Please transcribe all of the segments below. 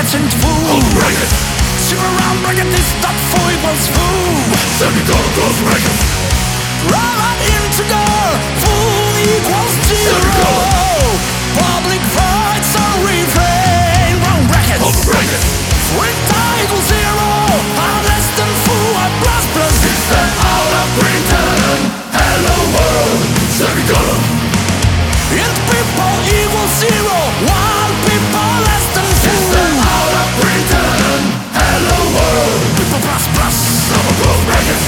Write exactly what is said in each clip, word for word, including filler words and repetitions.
sind fool. Zero round bracket is not for equals fool. Semicolon close bracket. Run into girl, fool equals zero. Public fights are refrain, round brackets. Open bracket. With die equals zero, are less than fool, a plus plus. System out of printed. Hello world. Semicolon. Int people equals zero, one people less than fool. System out of printed. Hello world. People plus plus. Double close bracket.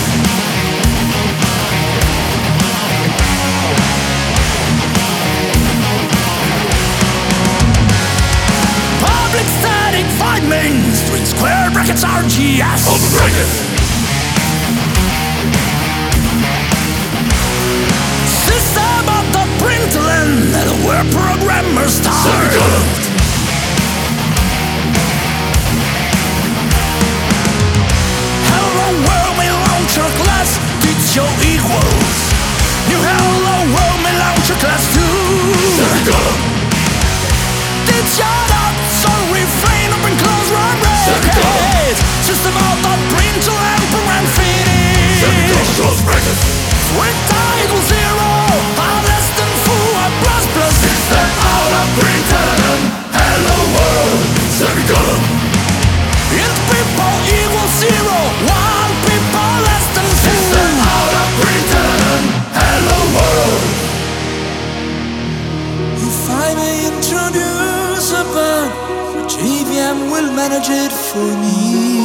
Public static void main, string square brackets R G S. Open bracket. System of the println, where programmers start. Semicolon. Hello world, my launcher class, teach your equals. New hello world, my launcher class too. Semicolon. Teach your not so refrain, open close run brackets. System of the println, program finish. Semicolon close bracket. With die equals zero, I'm less than fool, a plus plus. System out of printed. Hello world. Semicolon. Int people equals zero, one people less than System fool. out of printed. Hello world. If I may introduce a bug, J V M will manage it for me.